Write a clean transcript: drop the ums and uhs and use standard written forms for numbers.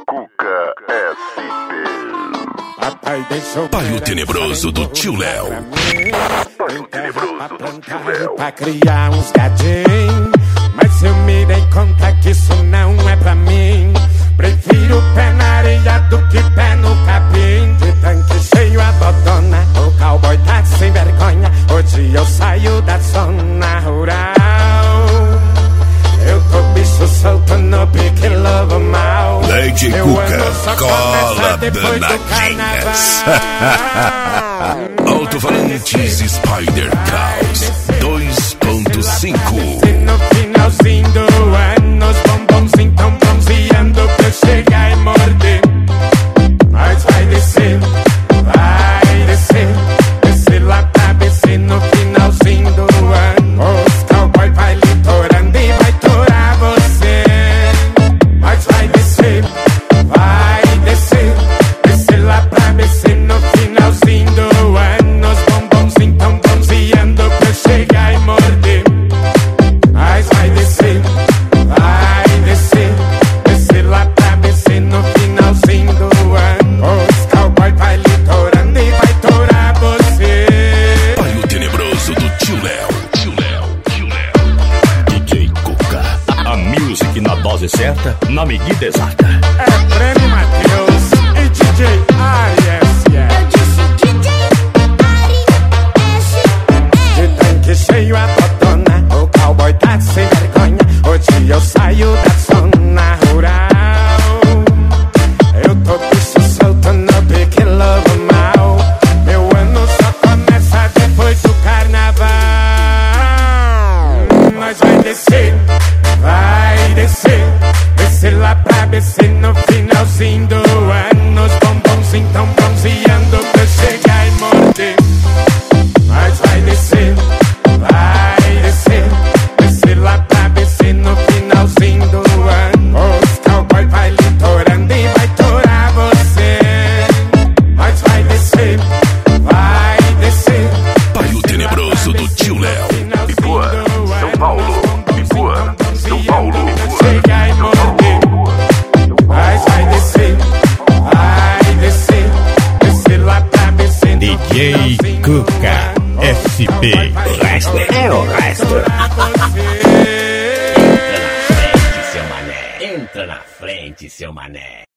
Cuca SP. Palho tenebroso do tio Léo. Palho tenebroso do tio Léo. Pra criar uns gadinhos, mas eu me dei conta que isso não é pra mim. Prefiro pé na areia do que pé no capim. De tanque cheio a dodona, o cowboy tá sem vergonha. Hoje eu saio da zona rural. Eu tô bicho solto no pique lobo mal. Lady Cuca, cola danadinhas. Alto-falantes Spider Caos 2.5. No finalzinho do ano, os bombons tão bronzeando pra eu chegar e morder. Mas vai descer, descer lá pra BC no finalzinho do ano. Os cowboy vai litorando e vai torar você. Mas vai descer, descer lá pra BC no finalzinho do ano. Os bombons tão bronzeando pra eu chegar e morder. Mas vai descer, descer lá pra BC no finalzinho do ano. Os cowboy vai litorando e vai torar você. Palho tenebroso do tio Léo. DJ Cuca, a music na dose certa, na medida exata. É Prêmio Matheus e DJ Arias. Eu disse DJ Arias. De tanque cheio a botona, o cowboy tá sem vergonha. Hoje eu saio da zona rural. Eu tô bicho solto no pique lobo mal. Meu ano só começa depois do carnaval. Nós vai descer, descer lá pra BC no finalzinho do ano. Os bombons tão bronzeando pra eu chegar e morder. Mas vai descer, descer lá pra BC no finalzinho do ano. Os cowboy vai litorando e vai torar você. Mas vai descer, Palho tenebroso do tio Léo. Ipuã, São Paulo. Ipuã, São Paulo. chegar e morder. Mas vai descer, descer lá pra BC no DJ Cuca SP. O resto é o resto. você. Entra na frente, seu mané.